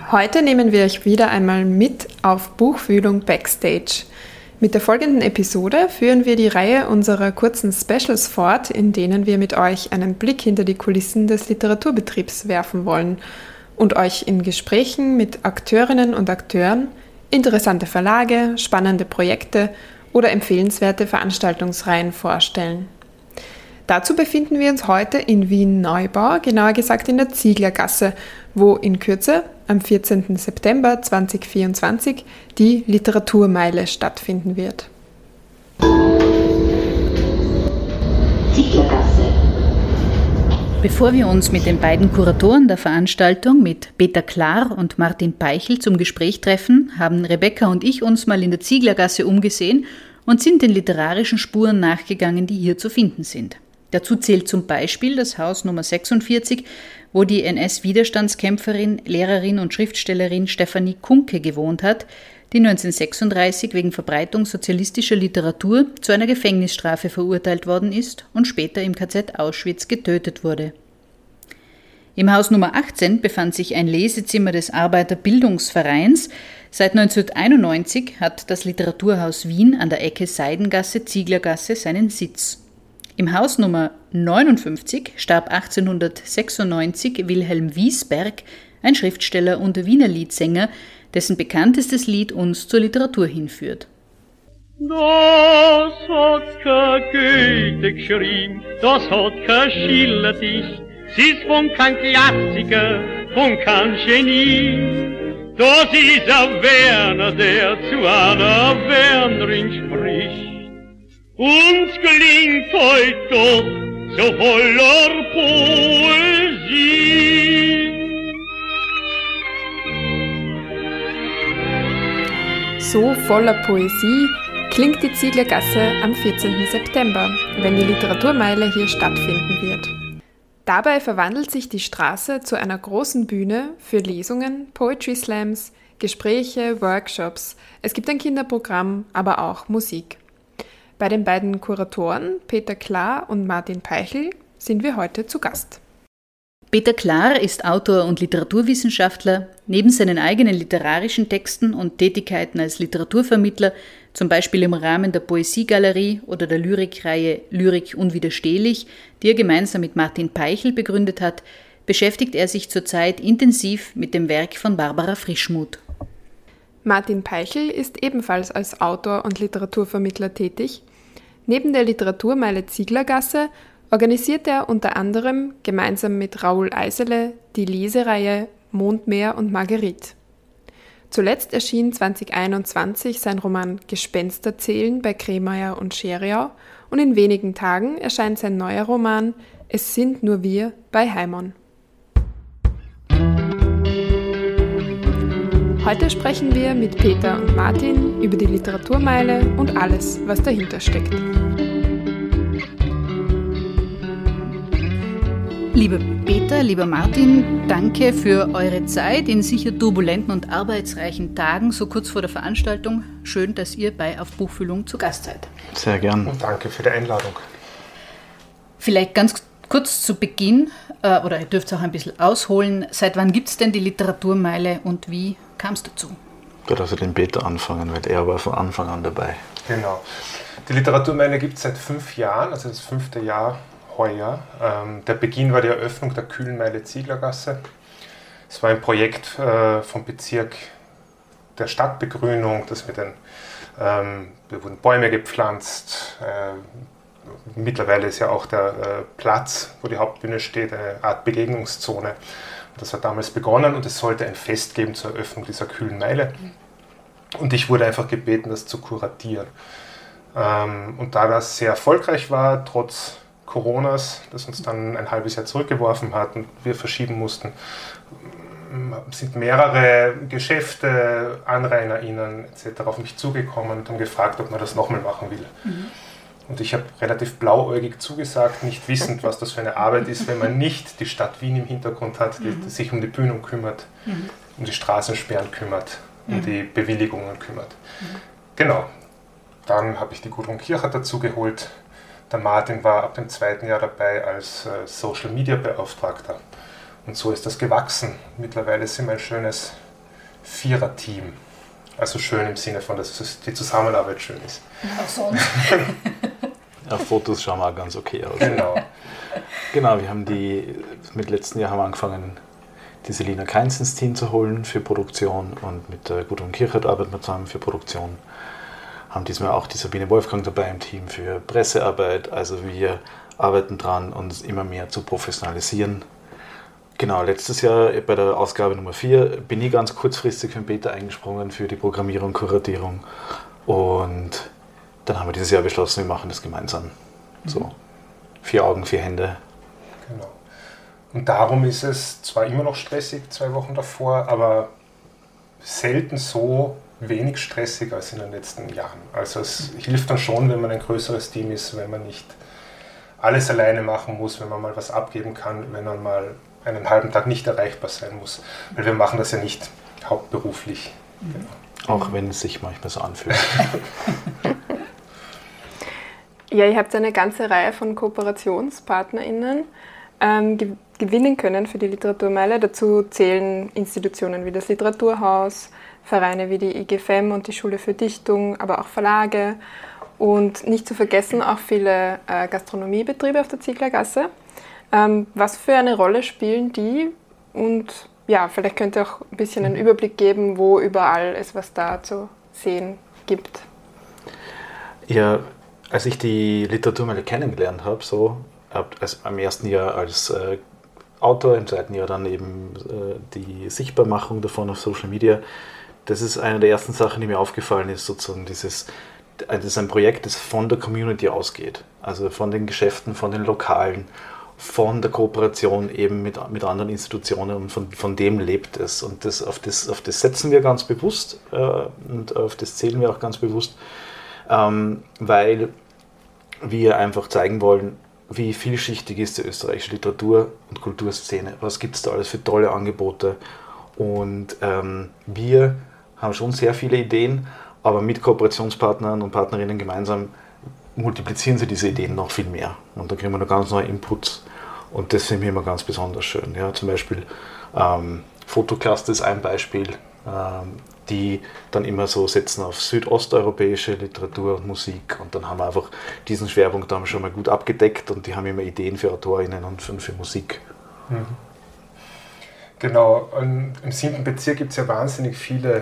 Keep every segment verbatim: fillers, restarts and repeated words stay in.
Heute nehmen wir euch wieder einmal mit auf Buchfühlung Backstage. Mit der folgenden Episode führen wir die Reihe unserer kurzen Specials fort, in denen wir mit euch einen Blick hinter die Kulissen des Literaturbetriebs werfen wollen und euch in Gesprächen mit Akteurinnen und Akteuren interessante Verlage, spannende Projekte oder empfehlenswerte Veranstaltungsreihen vorstellen. Dazu befinden wir uns heute in Wien-Neubau, genauer gesagt in der Zieglergasse, wo in Kürze am vierzehnten September zweitausendvierundzwanzig die Literaturmeile stattfinden wird. Zieglergasse. Bevor wir uns mit den beiden Kuratoren der Veranstaltung, mit Peter Klar und Martin Peichel, zum Gespräch treffen, haben Rebecca und ich uns mal in der Zieglergasse umgesehen und sind den literarischen Spuren nachgegangen, die hier zu finden sind. Dazu zählt zum Beispiel das Haus Nummer sechsundvierzig, wo die N S-Widerstandskämpferin, Lehrerin und Schriftstellerin Stefanie Kunke gewohnt hat, die neunzehnhundertsechsunddreißig wegen Verbreitung sozialistischer Literatur zu einer Gefängnisstrafe verurteilt worden ist und später im K Z Auschwitz getötet wurde. Im Haus Nummer achtzehn befand sich ein Lesezimmer des Arbeiterbildungsvereins. Seit neunzehnhunderteinundneunzig hat das Literaturhaus Wien an der Ecke Seidengasse-Zieglergasse seinen Sitz. Im Haus Nummer neunundfünfzig starb achtzehnhundertsechsundneunzig Wilhelm Wiesberg, ein Schriftsteller und Wiener Liedsänger, dessen bekanntestes Lied uns zur Literatur hinführt. Das hat kein Goethe geschrieben, das hat kein Schiller dicht, es ist von kein Klassiker, von kein Genie. Das ist ein Werner, der zu einer Wernerin spricht. Uns gelingt heut doch so voller Poesie. So voller Poesie klingt die Zieglergasse am vierzehnten September, wenn die Literaturmeile hier stattfinden wird. Dabei verwandelt sich die Straße zu einer großen Bühne für Lesungen, Poetry Slams, Gespräche, Workshops. Es gibt ein Kinderprogramm, aber auch Musik. Bei den beiden Kuratoren, Peter Klar und Martin Peichel, sind wir heute zu Gast. Peter Klar ist Autor und Literaturwissenschaftler. Neben seinen eigenen literarischen Texten und Tätigkeiten als Literaturvermittler, zum Beispiel im Rahmen der Poesiegalerie oder der Lyrikreihe Lyrik unwiderstehlich, die er gemeinsam mit Martin Peichel begründet hat, beschäftigt er sich zurzeit intensiv mit dem Werk von Barbara Frischmuth. Martin Peichel ist ebenfalls als Autor und Literaturvermittler tätig. Neben der Literaturmeile Zieglergasse organisiert er unter anderem gemeinsam mit Raoul Eisele die Lesereihe Mondmeer und Marguerite. Zuletzt erschien zweitausendeinundzwanzig sein Roman Gespensterzählen bei Kremeyer und Scheriau und in wenigen Tagen erscheint sein neuer Roman Es sind nur wir bei Heimon. Heute sprechen wir mit Peter und Martin über die Literaturmeile und alles, was dahinter steckt. Lieber Peter, lieber Martin, danke für eure Zeit in sicher turbulenten und arbeitsreichen Tagen, so kurz vor der Veranstaltung. Schön, dass ihr bei Auf Buchfühlung zu Gast seid. Sehr gern. Und danke für die Einladung. Vielleicht ganz kurz zu Beginn, äh, oder ihr dürft auch ein bisschen ausholen, seit wann gibt es denn die Literaturmeile und wie kam es dazu? Ich würde also den Peter anfangen, weil er war von Anfang an dabei. Genau. Die Literaturmeile gibt es seit fünf Jahren, also das fünfte Jahr heuer. Ähm, der Beginn war die Eröffnung der Kühlenmeile Zieglergasse. Es war ein Projekt äh, vom Bezirk der Stadtbegrünung, das mit den, ähm, da wurden Bäume gepflanzt. Äh, mittlerweile ist ja auch der äh, Platz, wo die Hauptbühne steht, eine Art Begegnungszone. Das hat damals begonnen und es sollte ein Fest geben zur Eröffnung dieser Kühlenmeile. Und ich wurde einfach gebeten, das zu kuratieren. Ähm, und da das sehr erfolgreich war, trotz Coronas, das uns dann ein halbes Jahr zurückgeworfen hat und wir verschieben mussten, sind mehrere Geschäfte, AnrainerInnen et cetera auf mich zugekommen und haben gefragt, ob man das nochmal machen will. Mhm. Und ich habe relativ blauäugig zugesagt, nicht wissend, was das für eine Arbeit ist, wenn man nicht die Stadt Wien im Hintergrund hat, die, die sich um die Bühnen kümmert, mhm. um die Straßensperren kümmert, um mhm. die Bewilligungen kümmert. Mhm. Genau. Dann habe ich die Gudrun Kircher dazu geholt. Der Martin war ab dem zweiten Jahr dabei als äh, Social Media Beauftragter. Und so ist das gewachsen. Mittlerweile sind wir ein schönes Vierer-Team. Also schön im Sinne von, dass die Zusammenarbeit schön ist. Auch sonst. Auf Fotos schauen wir auch ganz okay aus. Genau. Genau, wir haben die, mit letzten Jahr haben wir angefangen, die Selina Kainz ins Team zu holen für Produktion und mit der Gudrun Kirchert arbeiten wir zusammen für Produktion. Haben diesmal auch die Sabine Wolfgang dabei im Team für Pressearbeit. Also wir arbeiten dran, uns immer mehr zu professionalisieren. Genau, letztes Jahr bei der Ausgabe Nummer vier bin ich ganz kurzfristig für den Peter eingesprungen für die Programmierung, Kuratierung. Und dann haben wir dieses Jahr beschlossen, wir machen das gemeinsam. So, vier Augen, vier Hände. Genau. Und darum ist es zwar immer noch stressig, zwei Wochen davor, aber selten so wenig stressig als in den letzten Jahren. Also es hilft dann schon, wenn man ein größeres Team ist, wenn man nicht alles alleine machen muss, wenn man mal was abgeben kann, wenn man mal einen halben Tag nicht erreichbar sein muss. Weil wir machen das ja nicht hauptberuflich. Genau. Auch wenn es sich manchmal so anfühlt. Ja, ihr habt eine ganze Reihe von KooperationspartnerInnen ähm, ge- gewinnen können für die Literaturmeile. Dazu zählen Institutionen wie das Literaturhaus, Vereine wie die I G F E M und die Schule für Dichtung, aber auch Verlage und nicht zu vergessen auch viele äh, Gastronomiebetriebe auf der Zieglergasse. Ähm, was für eine Rolle spielen die? Und ja, vielleicht könnt ihr auch ein bisschen einen Überblick geben, wo überall es was da zu sehen gibt. Ja, als ich die Literaturmeile kennengelernt habe, so also am ersten Jahr als äh, Autor, im zweiten Jahr dann eben äh, die Sichtbarmachung davon auf Social Media, das ist eine der ersten Sachen, die mir aufgefallen ist, sozusagen dieses, das ist ein Projekt, das von der Community ausgeht, also von den Geschäften, von den Lokalen, von der Kooperation eben mit, mit anderen Institutionen und von, von dem lebt es. Und das, auf, das, auf das setzen wir ganz bewusst äh, und auf das zählen wir auch ganz bewusst, ähm, weil wir einfach zeigen wollen, wie vielschichtig ist die österreichische Literatur- und Kulturszene, was gibt es da alles für tolle Angebote. Und ähm, wir haben schon sehr viele Ideen, aber mit Kooperationspartnern und Partnerinnen gemeinsam multiplizieren sie diese Ideen noch viel mehr. Und da kriegen wir noch ganz neue Inputs. Und das finde ich immer ganz besonders schön. Ja, zum Beispiel ähm, Fotocluster ist ein Beispiel, ähm, die dann immer so setzen auf südosteuropäische Literatur und Musik. Und dann haben wir einfach diesen Schwerpunkt haben wir schon mal gut abgedeckt und die haben immer Ideen für AutorInnen und für, für Musik. Mhm. Genau, und im siebten Bezirk gibt es ja wahnsinnig viele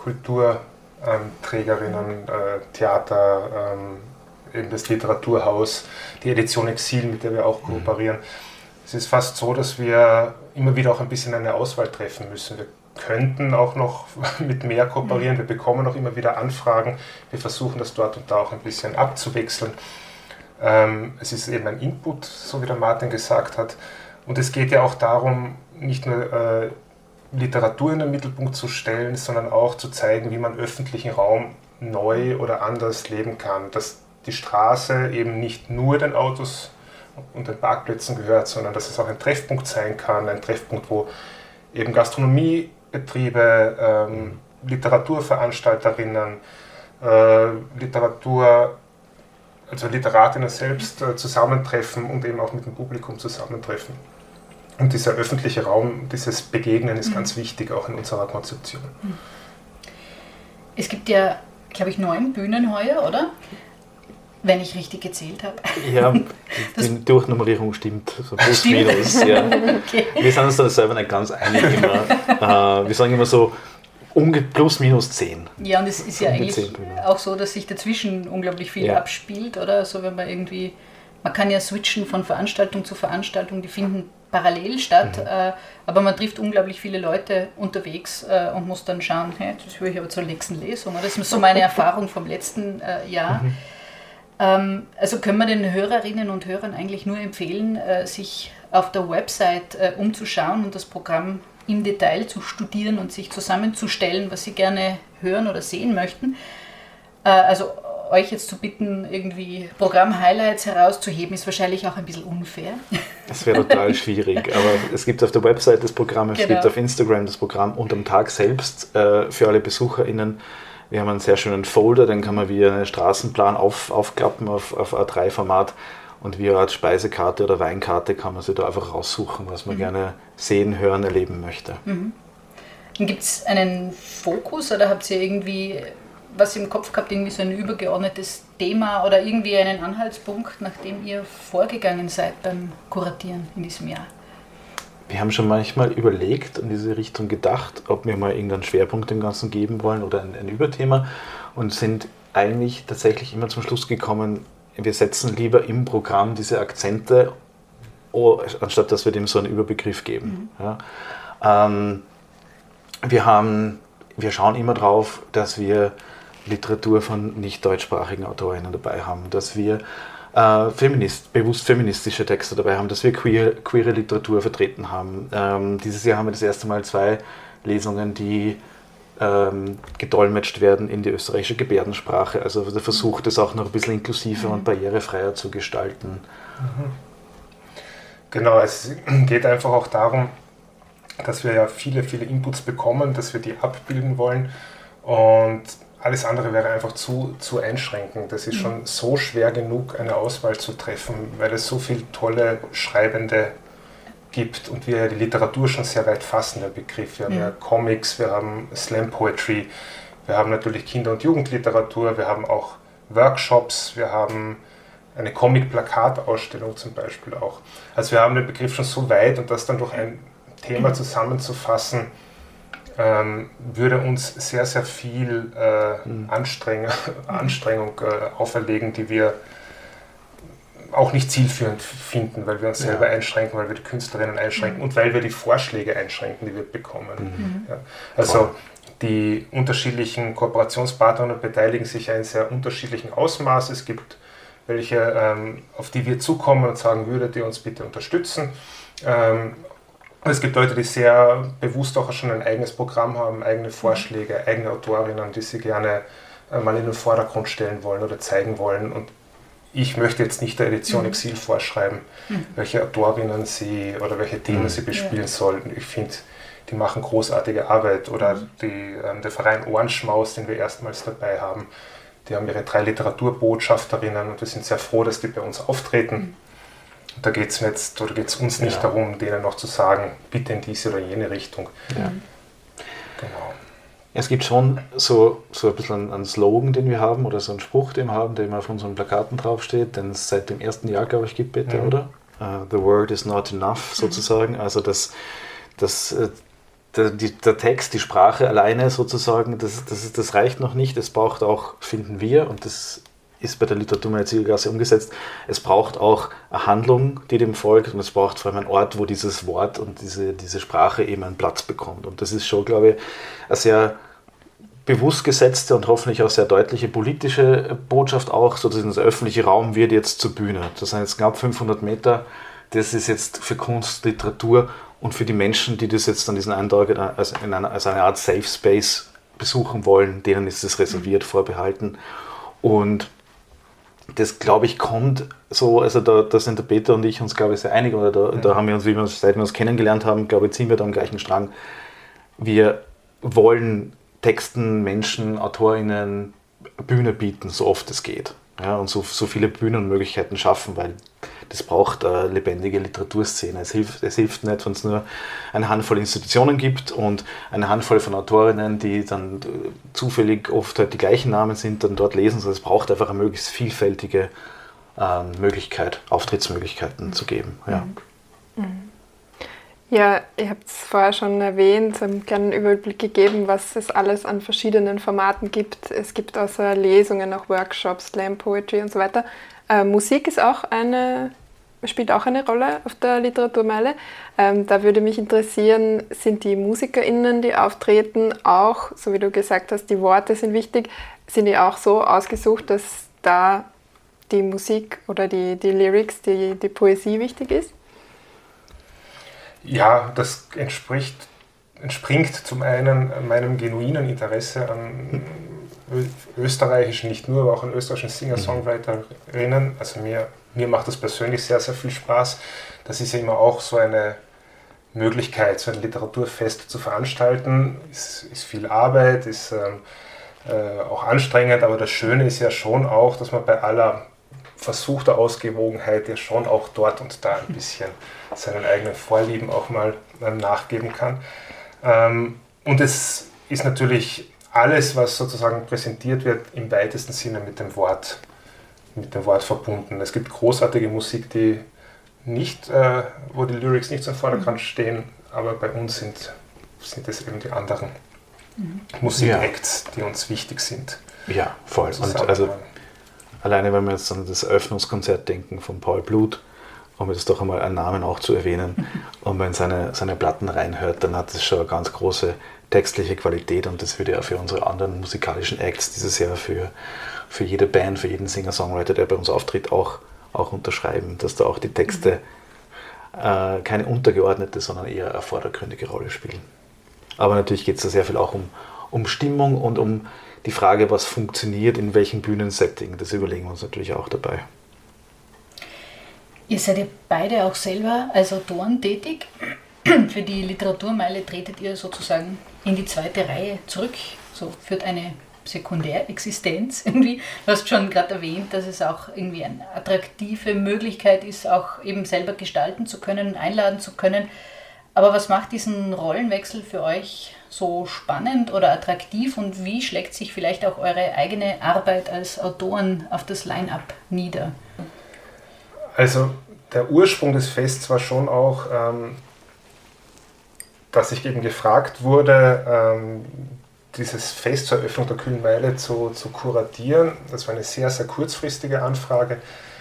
Kulturträgerinnen, äh, Theater, ähm, eben das Literaturhaus, die Edition Exil, mit der wir auch kooperieren. Es ist fast so, dass wir immer wieder auch ein bisschen eine Auswahl treffen müssen. Wir könnten auch noch mit mehr kooperieren, wir bekommen auch immer wieder Anfragen, wir versuchen das dort und da auch ein bisschen abzuwechseln. Ähm, es ist eben ein Input, so wie der Martin gesagt hat, und es geht ja auch darum, nicht nur äh, Literatur in den Mittelpunkt zu stellen, sondern auch zu zeigen, wie man öffentlichen Raum neu oder anders leben kann, dass die Straße eben nicht nur den Autos und den Parkplätzen gehört, sondern dass es auch ein Treffpunkt sein kann, ein Treffpunkt, wo eben Gastronomiebetriebe, ähm, Literaturveranstalterinnen, äh, Literatur, also Literatinnen selbst äh, zusammentreffen und eben auch mit dem Publikum zusammentreffen. Und dieser öffentliche Raum, dieses Begegnen ist mhm. ganz wichtig, auch in unserer Konzeption. Es gibt ja, glaube ich, neun Bühnen heuer, oder? Wenn ich richtig gezählt habe. Ja, die Durchnummerierung stimmt, so plus minus. Ja. Okay. Wir sind uns da selber nicht ganz einig immer. äh, wir sagen immer so umge- plus minus zehn. Ja, und es ist ja eigentlich auch so, dass sich dazwischen unglaublich viel ja. abspielt, oder? Also wenn man irgendwie, man kann ja switchen von Veranstaltung zu Veranstaltung, die finden parallel statt, mhm. äh, aber man trifft unglaublich viele Leute unterwegs äh, und muss dann schauen, hey, das höre ich aber zur nächsten Lesung. Das ist so meine Erfahrung vom letzten äh, Jahr. Mhm. Also können wir den Hörerinnen und Hörern eigentlich nur empfehlen, sich auf der Website umzuschauen und das Programm im Detail zu studieren und sich zusammenzustellen, was sie gerne hören oder sehen möchten. Also euch jetzt zu bitten, irgendwie Programm-Highlights herauszuheben, ist wahrscheinlich auch ein bisschen unfair. Das wäre total schwierig, aber es gibt auf der Website das Programm, es genau. gibt auf Instagram das Programm und am Tag selbst für alle BesucherInnen. Wir haben einen sehr schönen Folder, den kann man wie einen Straßenplan auf, aufklappen auf, auf A drei Format und wie eine Art Speisekarte oder Weinkarte kann man sich da einfach raussuchen, was man mhm. gerne sehen, hören, erleben möchte. Mhm. Gibt es einen Fokus oder habt ihr irgendwie was im Kopf gehabt, irgendwie so ein übergeordnetes Thema oder irgendwie einen Anhaltspunkt, nach dem ihr vorgegangen seid beim Kuratieren in diesem Jahr? Wir haben schon manchmal überlegt, in diese Richtung gedacht, ob wir mal irgendeinen Schwerpunkt dem Ganzen geben wollen oder ein, ein Überthema und sind eigentlich tatsächlich immer zum Schluss gekommen, wir setzen lieber im Programm diese Akzente, oh, anstatt dass wir dem so einen Überbegriff geben. Mhm. Ja. Ähm, wir, haben, wir schauen immer drauf, dass wir Literatur von nicht deutschsprachigen Autorinnen dabei haben, dass wir äh, Feminist, bewusst feministische Texte dabei haben, dass wir queer, queere Literatur vertreten haben. Ähm, dieses Jahr haben wir das erste Mal zwei Lesungen, die ähm, gedolmetscht werden in die österreichische Gebärdensprache. Also der Versuch, das auch noch ein bisschen inklusiver mhm. und barrierefreier zu gestalten. Mhm. Genau, es geht einfach auch darum, dass wir ja viele, viele Inputs bekommen, dass wir die abbilden wollen und alles andere wäre einfach zu, zu einschränkend. Das ist schon so schwer genug, eine Auswahl zu treffen, weil es so viele tolle Schreibende gibt und wir die Literatur schon sehr weit fassen, der Begriff. Wir haben ja, ja Comics, wir haben Slam Poetry, wir haben natürlich Kinder- und Jugendliteratur, wir haben auch Workshops, wir haben eine Comic-Plakat-Ausstellung zum Beispiel auch. Also wir haben den Begriff schon so weit und das dann durch ein Thema zusammenzufassen, ähm, würde uns sehr, sehr viel äh, mhm. Anstrengung, Anstrengung äh, auferlegen, die wir auch nicht zielführend finden, weil wir uns selber ja. einschränken, weil wir die Künstlerinnen einschränken mhm. und weil wir die Vorschläge einschränken, die wir bekommen. Mhm. Ja. Also die unterschiedlichen Kooperationspartner beteiligen sich ja in sehr unterschiedlichen Ausmaß. Es gibt welche, ähm, auf die wir zukommen und sagen, würdet ihr uns bitte unterstützen. Ähm, es gibt Leute, die sehr bewusst auch schon ein eigenes Programm haben, eigene Vorschläge, eigene Autorinnen, die sie gerne äh, mal in den Vordergrund stellen wollen oder zeigen wollen. Und ich möchte jetzt nicht der Edition mhm. Exil vorschreiben, mhm. welche Autorinnen sie oder welche Themen mhm. sie bespielen ja. sollten. Ich finde, die machen großartige Arbeit. Oder mhm. die, ähm, der Verein Ohrenschmaus, den wir erstmals dabei haben, die haben ihre drei Literaturbotschafterinnen und wir sind sehr froh, dass die bei uns auftreten. Mhm. Da geht es jetzt, oder geht es uns nicht ja. darum, denen noch zu sagen, bitte in diese oder jene Richtung. Ja. Genau. Es gibt schon so, so ein bisschen einen Slogan, den wir haben, oder so einen Spruch, den wir haben, der immer auf unseren Plakaten draufsteht, den es seit dem ersten Jahr, glaube ich, gibt, bitte, mhm. oder? Uh, the word is not enough, sozusagen. Mhm. Also das, das, der, die, der Text, die Sprache alleine sozusagen, das, das, das reicht noch nicht. Es braucht auch, finden wir, und das ist bei der Literaturmeile Ziegelgasse umgesetzt, es braucht auch eine Handlung, die dem folgt, und es braucht vor allem einen Ort, wo dieses Wort und diese, diese Sprache eben einen Platz bekommt. Und das ist schon, glaube ich, eine sehr bewusst gesetzte und hoffentlich auch sehr deutliche politische Botschaft auch, sodass der öffentliche Raum wird jetzt zur Bühne. Das sind jetzt knapp fünfhundert Meter, das ist jetzt für Kunst, Literatur und für die Menschen, die das jetzt an diesen einen Tag als, in einer, als eine Art Safe Space besuchen wollen, denen ist es reserviert, vorbehalten. Und das, glaube ich, kommt so, also da, da sind der Peter und ich uns, glaube ich, sehr einig, oder da, mhm. da haben wir uns, wie wir uns, seit wir uns kennengelernt haben, glaube ich, ziehen wir da am gleichen Strang. Wir wollen Texten, Menschen, AutorInnen Bühne bieten, so oft es geht. Ja, und so, so viele Bühnenmöglichkeiten schaffen, weil das braucht eine lebendige Literaturszene. Es hilft, es hilft nicht, wenn es nur eine Handvoll Institutionen gibt und eine Handvoll von Autorinnen, die dann zufällig oft halt die gleichen Namen sind, dann dort lesen. Also es braucht einfach eine möglichst vielfältige äh, Möglichkeit, Auftrittsmöglichkeiten mhm. zu geben. Ja. Mhm. Ja, ihr habt es vorher schon erwähnt, einen kleinen Überblick gegeben, was es alles an verschiedenen Formaten gibt. Es gibt außer Lesungen auch Workshops, Slam Poetry und so weiter. Äh, Musik ist auch eine, spielt auch eine Rolle auf der Literaturmeile. Ähm, da würde mich interessieren, sind die MusikerInnen, die auftreten, auch, so wie du gesagt hast, die Worte sind wichtig, sind die auch so ausgesucht, dass da die Musik oder die, die Lyrics, die, die Poesie wichtig ist? Ja, das entspricht, entspringt zum einen meinem genuinen Interesse an österreichischen, nicht nur, aber auch an österreichischen Singer-Songwriterinnen. Also mir, mir macht das persönlich sehr, sehr viel Spaß. Das ist ja immer auch so eine Möglichkeit, so ein Literaturfest zu veranstalten. Ist, ist viel Arbeit, ist ähm, äh, auch anstrengend, aber das Schöne ist ja schon auch, dass man bei aller versuchter Ausgewogenheit ja schon auch dort und da ein bisschen seinen eigenen Vorlieben auch mal ähm, nachgeben kann. Ähm, und es ist natürlich alles, was sozusagen präsentiert wird, im weitesten Sinne mit dem Wort, mit dem Wort verbunden. Es gibt großartige Musik, die nicht, äh, wo die Lyrics nicht so im Vordergrund stehen, aber bei uns sind, sind es eben die anderen mhm. Musikacts, ja. die uns wichtig sind. Ja, voll. Und also alleine, wenn wir jetzt an das Eröffnungskonzert denken von Paul Blut, um jetzt doch einmal einen Namen auch zu erwähnen, mhm. und man in seine, seine Platten reinhört, dann hat das schon eine ganz große textliche Qualität, und das würde ja für unsere anderen musikalischen Acts dieses Jahr, für, für jede Band, für jeden Singer-Songwriter, der bei uns auftritt, auch, auch unterschreiben, dass da auch die Texte äh, keine untergeordnete, sondern eher eine vordergründige Rolle spielen. Aber natürlich geht es da sehr viel auch um, um Stimmung und um die Frage, was funktioniert in welchem Bühnensetting. Das überlegen wir uns natürlich auch dabei. Ihr seid ja beide auch selber als Autoren tätig. Für die Literaturmeile tretet ihr sozusagen in die zweite Reihe zurück, so führt eine Sekundärexistenz irgendwie. Du hast schon gerade erwähnt, dass es auch irgendwie eine attraktive Möglichkeit ist, auch eben selber gestalten zu können, einladen zu können. Aber was macht diesen Rollenwechsel für euch so spannend oder attraktiv, und wie schlägt sich vielleicht auch eure eigene Arbeit als Autoren auf das Line-up nieder? Also der Ursprung des Fests war schon auch, ähm, dass ich eben gefragt wurde, ähm, dieses Fest zur Eröffnung der Kühlen Meile zu, zu kuratieren. Das war eine sehr, sehr kurzfristige Anfrage.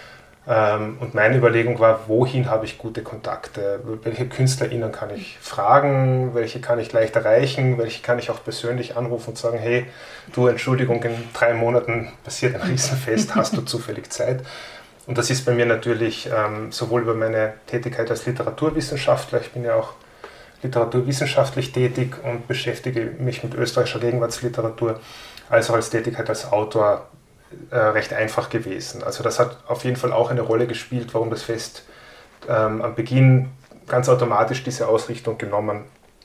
Ähm, und meine Überlegung war, wohin habe ich gute Kontakte? Welche KünstlerInnen kann ich fragen? Welche kann ich leicht erreichen? Welche kann ich auch persönlich anrufen und sagen, hey, du, Entschuldigung, in drei Monaten passiert ein Riesenfest, hast du zufällig Zeit? Und das ist bei mir natürlich ähm, sowohl über meine Tätigkeit als Literaturwissenschaftler, ich bin ja auch literaturwissenschaftlich tätig und beschäftige mich mit österreichischer Gegenwartsliteratur, als auch als Tätigkeit als Autor äh, recht einfach gewesen. Also das hat auf jeden Fall auch eine Rolle gespielt, warum das Fest ähm, am Beginn ganz automatisch diese Ausrichtung genommen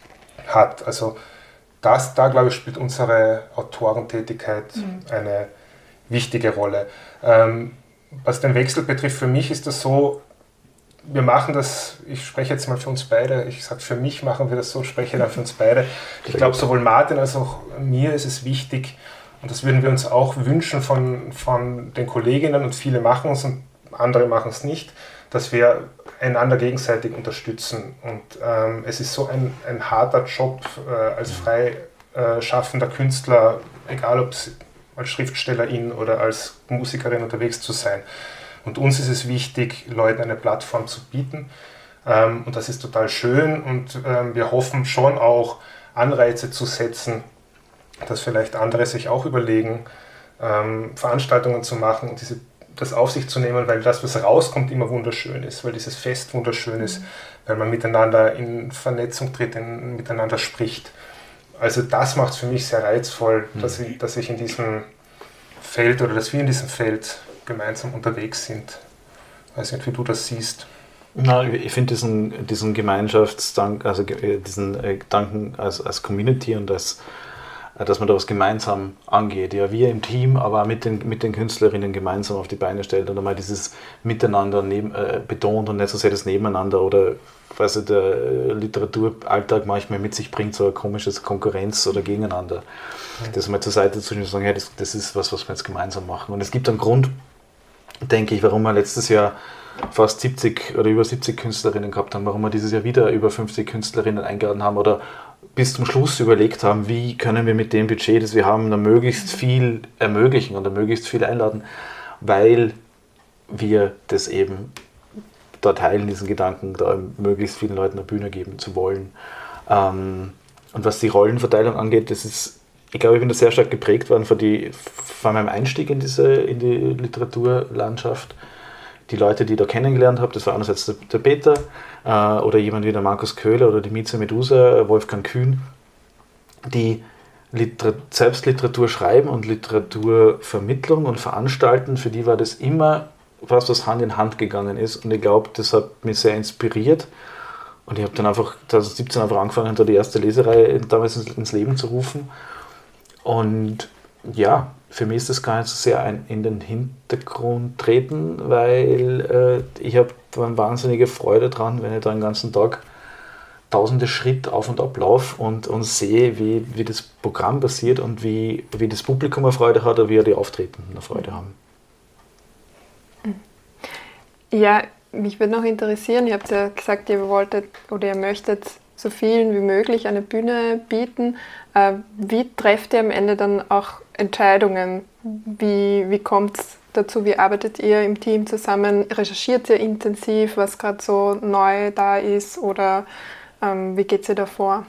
hat. Also das, da glaube ich, spielt unsere Autorentätigkeit mhm. eine wichtige Rolle. Ähm, was den Wechsel betrifft, für mich ist das so, wir machen das, ich spreche jetzt mal für uns beide, ich sage, für mich machen wir das so, spreche dann für uns beide. Ich glaube, sowohl Martin als auch mir ist es wichtig, und das würden wir uns auch wünschen von, von den Kolleginnen, und viele machen es und andere machen es nicht, dass wir einander gegenseitig unterstützen. Und ähm, es ist so ein, ein harter Job äh, als freischaffender Künstler, egal ob es als Schriftstellerin oder als Musikerin unterwegs zu sein. Und uns ist es wichtig, Leuten eine Plattform zu bieten. Ähm, und das ist total schön. Und ähm, wir hoffen schon auch, Anreize zu setzen, dass vielleicht andere sich auch überlegen, ähm, Veranstaltungen zu machen und diese, das auf sich zu nehmen, weil das, was rauskommt, immer wunderschön ist, weil dieses Fest wunderschön ist, mhm. weil man miteinander in Vernetzung tritt, in, miteinander spricht. Also das macht es für mich sehr reizvoll, mhm. dass, ich, dass ich in diesem Feld oder dass wir in diesem Feld gemeinsam unterwegs sind. Ich weiß nicht, wie du das siehst. Na, ich finde diesen, diesen Gemeinschaftsdank, also diesen Gedanken als, als Community und als, dass man da was gemeinsam angeht. Ja, wir im Team, aber auch mit den, mit den Künstlerinnen gemeinsam auf die Beine stellt und einmal dieses Miteinander neben, äh, betont und nicht so sehr das Nebeneinander oder was der Literaturalltag manchmal mit sich bringt, so ein komisches Konkurrenz oder Gegeneinander. Mhm. Das mal zur Seite zu stellen und sagen, hey, das, das ist was, was wir jetzt gemeinsam machen. Und es gibt einen Grund, denke ich, warum wir letztes Jahr fast siebzig oder über siebzig Künstlerinnen gehabt haben, warum wir dieses Jahr wieder über fünfzig Künstlerinnen eingeladen haben oder bis zum Schluss überlegt haben, wie können wir mit dem Budget, das wir haben, da möglichst viel ermöglichen oder möglichst viel einladen, weil wir das eben da teilen, diesen Gedanken, da möglichst vielen Leuten eine Bühne geben zu wollen. Und was die Rollenverteilung angeht, das ist, ich glaube, ich bin da sehr stark geprägt worden von, die, von meinem Einstieg in, diese, in die Literaturlandschaft. Die Leute, die ich da kennengelernt habe, das war einerseits der, der Peter äh, oder jemand wie der Markus Köhler oder die Mieze Medusa, Wolfgang Kühn, die Liter- selbst Literatur schreiben und Literaturvermittlung und veranstalten. Für die war das immer was, was Hand in Hand gegangen ist. Und ich glaube, das hat mich sehr inspiriert. Und ich habe dann einfach zwanzig siebzehn einfach angefangen, da die erste Lesereihe damals ins, ins Leben zu rufen. Und ja, für mich ist das gar nicht so sehr ein in den Hintergrund treten, weil äh, ich habe eine wahnsinnige Freude dran, wenn ich da den ganzen Tag tausende Schritt auf und ab laufe und, und sehe, wie, wie das Programm passiert und wie, wie das Publikum eine Freude hat oder wie die Auftretenden eine Freude haben. Ja, mich würde noch interessieren, ihr habt ja gesagt, ihr wolltet oder ihr möchtet so vielen wie möglich eine Bühne bieten. Wie trefft ihr am Ende dann auch Entscheidungen? Wie, wie kommt es dazu? Wie arbeitet ihr im Team zusammen? Recherchiert ihr intensiv, was gerade so neu da ist? Oder ähm, wie geht ihr da vor?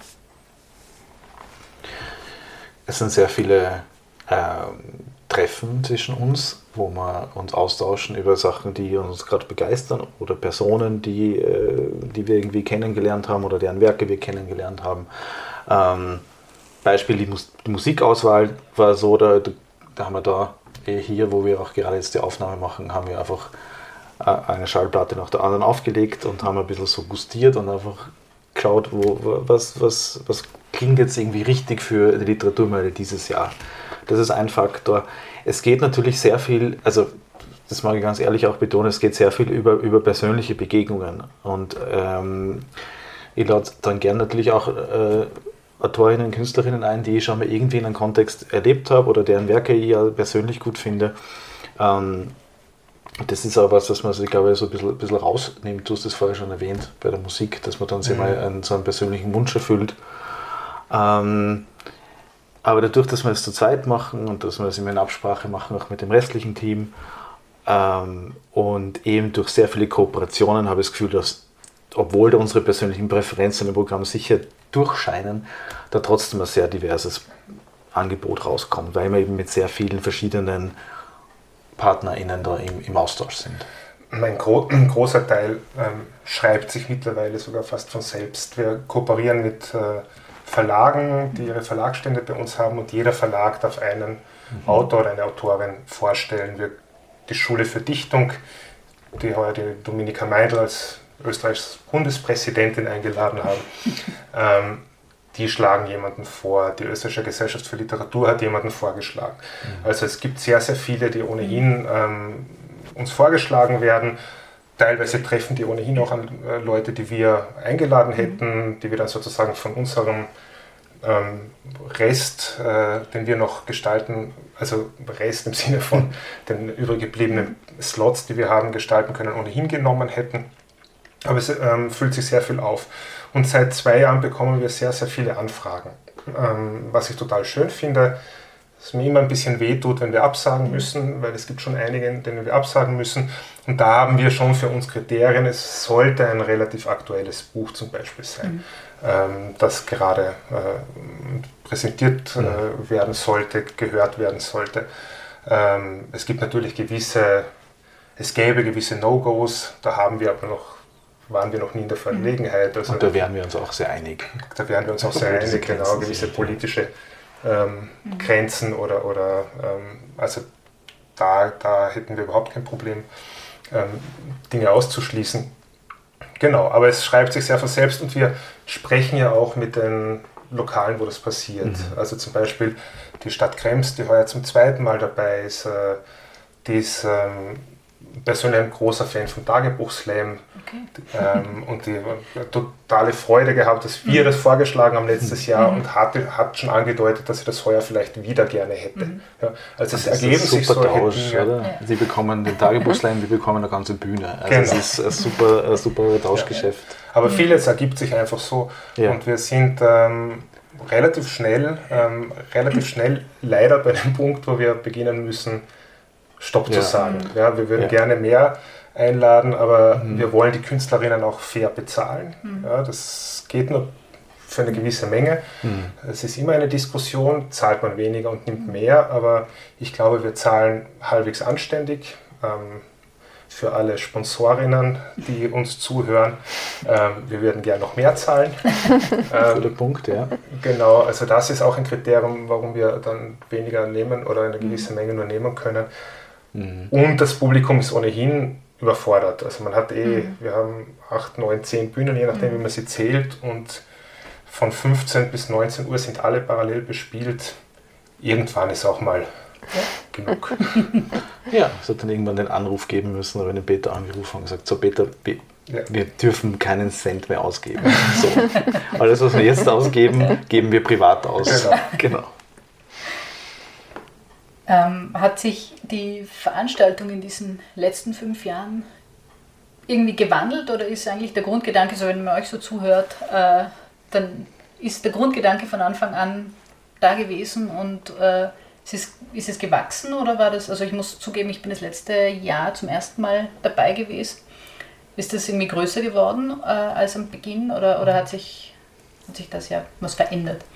Es sind sehr viele äh, Treffen zwischen uns, wo wir uns austauschen über Sachen, die uns gerade begeistern oder Personen, die, äh, die wir irgendwie kennengelernt haben oder deren Werke wir kennengelernt haben. Ähm, Beispiel die, Mus- die Musikauswahl war so, da, da haben wir da hier, wo wir auch gerade jetzt die Aufnahme machen, haben wir einfach eine Schallplatte nach der anderen aufgelegt und haben ein bisschen so gustiert und einfach geschaut, wo, was, was, was klingt jetzt irgendwie richtig für die Literaturmeile dieses Jahr. Das ist ein Faktor. Es geht natürlich sehr viel, also das mag ich ganz ehrlich auch betonen, es geht sehr viel über, über persönliche Begegnungen. Und ähm, ich lade dann gern natürlich auch äh, Autorinnen, Künstlerinnen ein, die ich schon mal irgendwie in einem Kontext erlebt habe oder deren Werke ich ja persönlich gut finde. Ähm, das ist auch was, was man sich, glaube ich, so ein bisschen, ein bisschen rausnimmt. Du hast das vorher schon erwähnt bei der Musik, dass man dann sich mhm. mal einen, so einen persönlichen Wunsch erfüllt. Ähm, aber dadurch, dass wir es zu zweit machen und dass wir es immer in Absprache machen, auch mit dem restlichen Team ähm, und eben durch sehr viele Kooperationen habe ich das Gefühl, dass, obwohl da unsere persönlichen Präferenzen im Programm sicher durchscheinen, da trotzdem ein sehr diverses Angebot rauskommt, weil wir eben mit sehr vielen verschiedenen PartnerInnen da im, im Austausch sind. Ein, gro- ein großer Teil ähm, schreibt sich mittlerweile sogar fast von selbst. Wir kooperieren mit äh, Verlagen, die ihre Verlagsstände bei uns haben und jeder Verlag darf einen mhm. Autor oder eine Autorin vorstellen. Wir, die Schule für Dichtung, die heuer die Dominika Meindl als Österreichs Bundespräsidentin eingeladen haben, ähm, die schlagen jemanden vor. Die Österreichische Gesellschaft für Literatur hat jemanden vorgeschlagen. Mhm. Also es gibt sehr, sehr viele, die ohnehin ähm, uns vorgeschlagen werden. Teilweise treffen die ohnehin auch an äh, Leute, die wir eingeladen hätten, die wir dann sozusagen von unserem ähm, Rest, äh, den wir noch gestalten, also Rest im Sinne von den übrig gebliebenen Slots, die wir haben, gestalten können, ohnehin genommen hätten. Aber es ähm, füllt sich sehr viel auf. Und seit zwei Jahren bekommen wir sehr, sehr viele Anfragen. Ähm, was ich total schön finde, dass mir immer ein bisschen wehtut, wenn wir absagen müssen, weil es gibt schon einige, denen wir absagen müssen. Und da haben wir schon für uns Kriterien, es sollte ein relativ aktuelles Buch zum Beispiel sein, mhm. ähm, das gerade äh, präsentiert äh, werden sollte, gehört werden sollte. Ähm, es gibt natürlich gewisse, es gäbe gewisse No-Gos, da haben wir aber noch waren wir noch nie in der Verlegenheit. Also, und da wären wir uns auch sehr einig. Da wären wir uns auch sehr einig, genau, gewisse politische ähm, mhm. Grenzen oder, oder ähm, also da, da hätten wir überhaupt kein Problem, ähm, Dinge auszuschließen. Genau, aber es schreibt sich sehr von selbst und wir sprechen ja auch mit den Lokalen, wo das passiert. Mhm. Also zum Beispiel die Stadt Krems, die heuer zum zweiten Mal dabei ist, äh, die ist ähm, persönlich ein großer Fan von Tagebuch-Slam okay. ähm, und die hat totale Freude gehabt, dass wir mhm. das vorgeschlagen haben letztes Jahr mhm. und hat, hat schon angedeutet, dass sie das heuer vielleicht wieder gerne hätte. Mhm. Ja, also es ergeben sich super solche Tausch, Dinge. oder? Ja. Sie bekommen den Tagebuch-Slam, wir bekommen eine ganze Bühne. Also genau. es ist ein super, ein super Tauschgeschäft. Ja. Aber vieles ergibt sich einfach so ja. und wir sind ähm, relativ schnell, ähm, relativ schnell leider bei dem Punkt, wo wir beginnen müssen, Stopp ja. zu sagen. Ja, wir würden ja. gerne mehr einladen, aber mhm. wir wollen die Künstlerinnen auch fair bezahlen. Mhm. Ja, das geht nur für eine gewisse Menge. Mhm. Es ist immer eine Diskussion, zahlt man weniger und nimmt mehr, aber ich glaube, wir zahlen halbwegs anständig. Ähm, für alle Sponsorinnen, die uns zuhören, ähm, wir würden gerne noch mehr zahlen. ähm, Guter Punkt, ja. Genau, also das ist auch ein Kriterium, warum wir dann weniger nehmen oder eine gewisse Menge nur nehmen können. Mhm. Und das Publikum ist ohnehin überfordert. Also man hat eh, mhm. wir haben acht, neun, zehn Bühnen, je nachdem, mhm. wie man sie zählt. Und von fünfzehn bis neunzehn Uhr sind alle parallel bespielt. Irgendwann ist auch mal ja. genug. Ja, es hat dann irgendwann den Anruf geben müssen, oder wenn den Peter angerufen und gesagt, so Peter, Ja. Wir dürfen keinen Cent mehr ausgeben. So. Alles, was wir jetzt ausgeben, geben wir privat aus. Genau. Genau. Ähm, hat sich die Veranstaltung in diesen letzten fünf Jahren irgendwie gewandelt oder ist eigentlich der Grundgedanke, so wenn man euch so zuhört, äh, dann ist der Grundgedanke von Anfang an da gewesen und äh, ist, es, ist es gewachsen oder war das, also ich muss zugeben, ich bin das letzte Jahr zum ersten Mal dabei gewesen. Ist das irgendwie größer geworden äh, als am Beginn oder, oder hat, sich, hat sich das ja was verändert?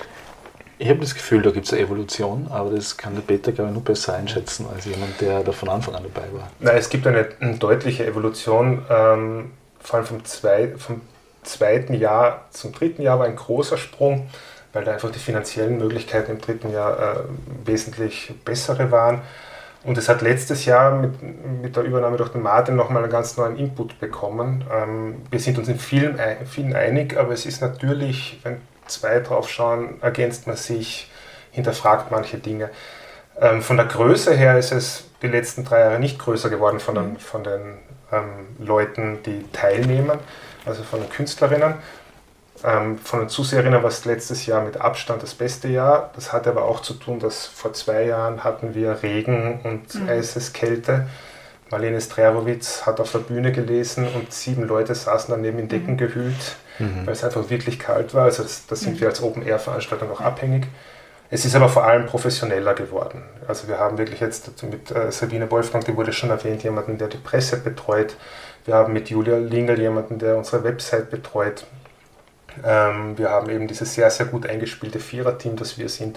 Ich habe das Gefühl, da gibt es eine Evolution, aber das kann der Peter, glaube ich, nur besser einschätzen als jemand, der da von Anfang an dabei war. Na, es gibt eine, eine deutliche Evolution, ähm, vor allem vom, zwei, vom zweiten Jahr zum dritten Jahr war ein großer Sprung, weil da einfach die finanziellen Möglichkeiten im dritten Jahr äh, wesentlich bessere waren. Und es hat letztes Jahr mit, mit der Übernahme durch den Martin nochmal einen ganz neuen Input bekommen. Ähm, wir sind uns in vielen, vielen einig, aber es ist natürlich, wenn zwei drauf schauen, ergänzt man sich, hinterfragt manche Dinge. Ähm, von der Größe her ist es die letzten drei Jahre nicht größer geworden von den, von den ähm, Leuten, die teilnehmen, also von den Künstlerinnen. Ähm, von den Zuseherinnen war es letztes Jahr mit Abstand das beste Jahr. Das hatte aber auch zu tun, dass vor zwei Jahren hatten wir Regen und mhm. Eiseskälte. Marlene Strerowitz hat auf der Bühne gelesen und sieben Leute saßen daneben in Decken mhm. gehüllt, mhm. weil es einfach wirklich kalt war. Also das, das sind mhm. wir als Open-Air-Veranstaltung auch abhängig. Es ist aber vor allem professioneller geworden. Also wir haben wirklich jetzt mit äh, Sabine Wolfgang, die wurde schon erwähnt, jemanden, der die Presse betreut. Wir haben mit Julia Lingel jemanden, der unsere Website betreut. Ähm, wir haben eben dieses sehr, sehr gut eingespielte Viererteam, das wir sind.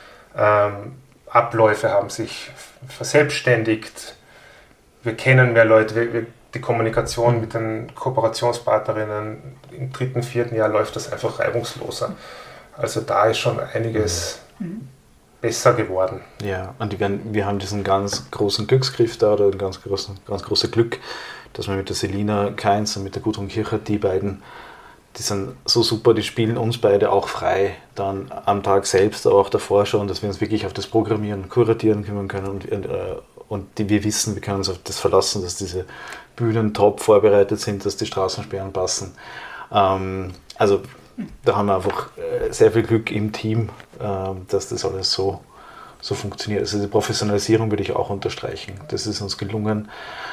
Ähm, Abläufe haben sich verselbstständigt. Wir kennen mehr Leute, wir, wir, die Kommunikation mit den Kooperationspartnerinnen im dritten, vierten Jahr läuft das einfach reibungsloser. Also da ist schon einiges mhm. besser geworden. Ja, und wir, wir haben diesen ganz großen Glücksgriff da, oder ein ganz, großen, ganz großes Glück, dass wir mit der Selina Kainz und mit der Gudrun Kircher, die beiden, die sind so super, die spielen uns beide auch frei, dann am Tag selbst, aber auch davor schon, dass wir uns wirklich auf das Programmieren, Kuratieren kümmern können und, äh, und die, wir wissen, wir können uns auf das verlassen, dass diese Bühnen top vorbereitet sind, dass die Straßensperren passen. Ähm, also da haben wir einfach äh, sehr viel Glück im Team, äh, dass das alles so, so funktioniert. Also die Professionalisierung würde ich auch unterstreichen. Das ist uns gelungen.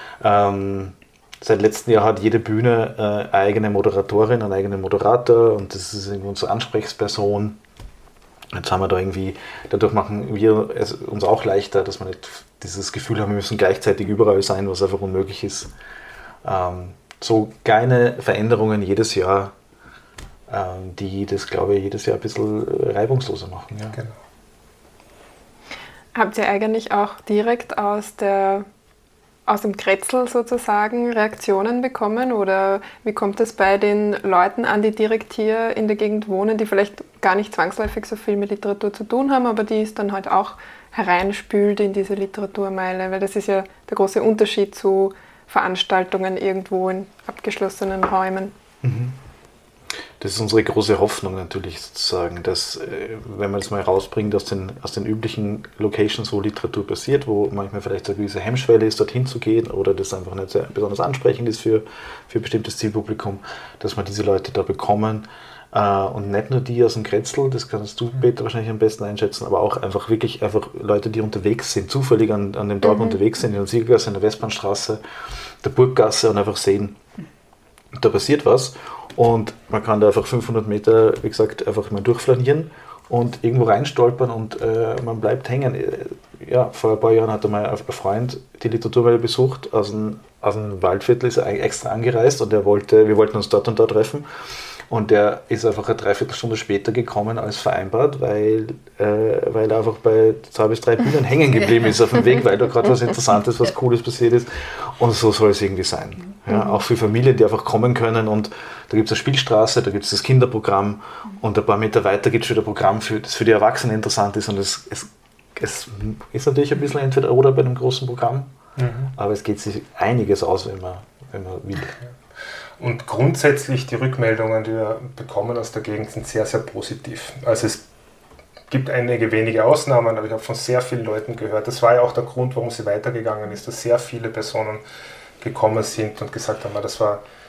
Ähm, Seit letztem Jahr hat jede Bühne äh, eine eigene Moderatorin, einen eigenen Moderator und das ist irgendwie unsere Ansprechperson. Jetzt haben wir da irgendwie, dadurch machen wir es uns auch leichter, dass wir nicht dieses Gefühl haben, wir müssen gleichzeitig überall sein, was einfach unmöglich ist. Ähm, so kleine Veränderungen jedes Jahr, ähm, die das, glaube ich, jedes Jahr ein bisschen reibungsloser machen. Ja. Genau. Habt ihr eigentlich auch direkt aus der aus dem Kretzel sozusagen Reaktionen bekommen oder wie kommt es bei den Leuten an, die direkt hier in der Gegend wohnen, die vielleicht gar nicht zwangsläufig so viel mit Literatur zu tun haben, aber die es dann halt auch hereinspült in diese Literaturmeile, weil das ist ja der große Unterschied zu Veranstaltungen irgendwo in abgeschlossenen Räumen. Mhm. Das ist unsere große Hoffnung natürlich sozusagen, dass, wenn man es mal rausbringt aus den, aus den üblichen Locations, wo Literatur passiert, wo manchmal vielleicht eine gewisse Hemmschwelle ist, dorthin zu gehen oder das einfach nicht sehr besonders ansprechend ist für, für ein bestimmtes Zielpublikum, dass wir diese Leute da bekommen. Und nicht nur die aus dem Kretzel, das kannst du, Peter, wahrscheinlich am besten einschätzen, aber auch einfach wirklich einfach Leute, die unterwegs sind, zufällig an, an dem Tag mhm. unterwegs sind, in der Siegergasse, in der Westbahnstraße, der Burggasse und einfach sehen, da passiert was. Und man kann da einfach fünfhundert Meter, wie gesagt, einfach mal durchflanieren und irgendwo reinstolpern und äh, man bleibt hängen. Ja, vor ein paar Jahren hat einmal ein Freund die Literaturmeile besucht, aus dem, aus dem Waldviertel ist er extra angereist und er wollte, wir wollten uns dort und dort treffen. Und der ist einfach eine Dreiviertelstunde später gekommen als vereinbart, weil, äh, weil er einfach bei zwei bis drei Bühnen hängen geblieben ist auf dem Weg, weil da gerade was Interessantes, was Cooles passiert ist. Und so soll es irgendwie sein. Ja, auch für Familien, die einfach kommen können. Und da gibt es eine Spielstraße, da gibt es das Kinderprogramm und ein paar Meter weiter gibt es wieder ein Programm, für, das für die Erwachsenen interessant ist. Und es, es, es ist natürlich ein bisschen entweder oder bei einem großen Programm, mhm. aber es geht sich einiges aus, wenn man, wenn man will. Und grundsätzlich die Rückmeldungen, die wir bekommen aus der Gegend, sind sehr, sehr positiv. Also es gibt einige wenige Ausnahmen, aber ich habe von sehr vielen Leuten gehört. Das war ja auch der Grund, warum sie weitergegangen ist, dass sehr viele Personen gekommen sind und gesagt haben, das war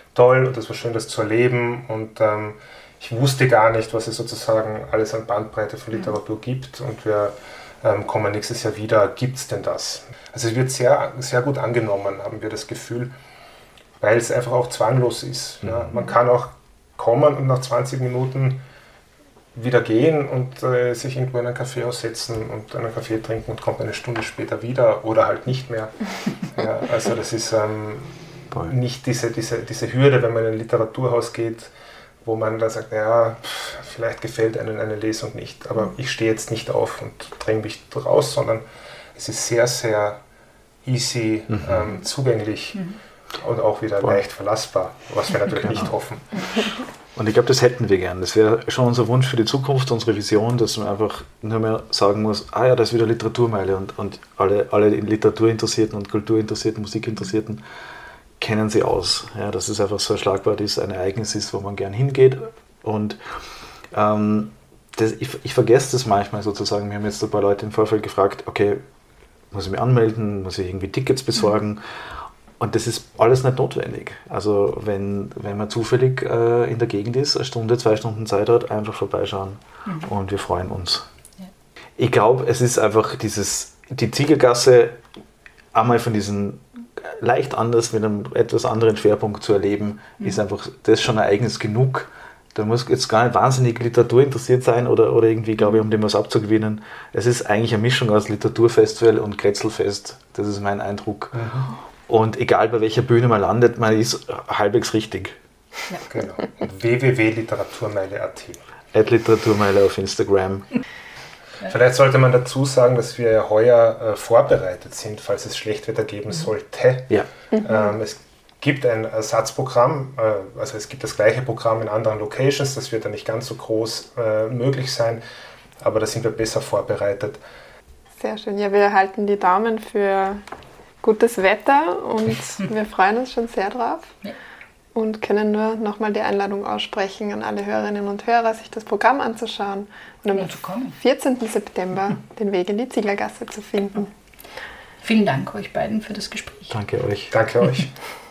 toll und das war schön, das zu erleben. Und ähm, ich wusste gar nicht, was es sozusagen alles an Bandbreite von Literatur gibt. Und wir ähm, kommen nächstes Jahr wieder. Gibt es denn das? Also es wird sehr, sehr gut angenommen, haben wir das Gefühl, weil es einfach auch zwanglos ist. Mhm. Ja. Man kann auch kommen und nach zwanzig Minuten wieder gehen und äh, sich irgendwo in ein Kaffeehaus setzen und einen Kaffee trinken und kommt eine Stunde später wieder oder halt nicht mehr. Ja, also das ist ähm, nicht diese, diese, diese Hürde, wenn man in ein Literaturhaus geht, wo man da sagt, naja, vielleicht gefällt einem eine Lesung nicht, aber ich stehe jetzt nicht auf und dränge mich raus, sondern es ist sehr, sehr easy, mhm. ähm, zugänglich mhm. und auch wieder Voll. leicht verlassbar, was wir natürlich genau. nicht hoffen. Und ich glaube, das hätten wir gern. Das wäre schon unser Wunsch für die Zukunft, unsere Vision, dass man einfach nur mehr sagen muss, ah ja, das ist wieder Literaturmeile und, und alle, alle Literaturinteressierten und Kulturinteressierten, Musikinteressierten kennen sie aus. Ja, dass es einfach so ein Schlagwort ist, ein Ereignis ist, wo man gern hingeht. Und ähm, das, ich, ich vergesse das manchmal sozusagen. Wir haben jetzt ein paar Leute im Vorfeld gefragt, okay, muss ich mich anmelden, muss ich irgendwie Tickets besorgen? Mhm. Und das ist alles nicht notwendig. Also wenn, wenn man zufällig äh, in der Gegend ist, eine Stunde, zwei Stunden Zeit hat, einfach vorbeischauen mhm. und wir freuen uns. Ja. Ich glaube, es ist einfach dieses, die Ziegelgasse einmal von diesen leicht anders mit einem etwas anderen Schwerpunkt zu erleben, mhm. ist einfach das schon ein Ereignis genug. Da muss jetzt gar nicht wahnsinnig Literatur interessiert sein oder, oder irgendwie, glaube ich, um dem was abzugewinnen. Es ist eigentlich eine Mischung aus Literaturfestival und Kretzelfest. Das ist mein Eindruck. Mhm. Und egal bei welcher Bühne man landet, man ist halbwegs richtig. Ja. Genau. Und w w w punkt literaturmeile punkt a t. At Literaturmeile auf Instagram. Vielleicht sollte man dazu sagen, dass wir ja heuer äh, vorbereitet sind, falls es Schlechtwetter geben sollte. Ja. Mhm. Ähm, es gibt ein Ersatzprogramm, äh, also es gibt das gleiche Programm in anderen Locations, das wird dann nicht ganz so groß äh, möglich sein, aber da sind wir besser vorbereitet. Sehr schön. Ja, wir halten die Daumen für gutes Wetter und wir freuen uns schon sehr drauf ja. und können nur nochmal die Einladung aussprechen an alle Hörerinnen und Hörer, sich das Programm anzuschauen und am vierzehnten September den Weg in die Zieglergasse zu finden. Vielen Dank euch beiden für das Gespräch. Danke euch. Danke euch.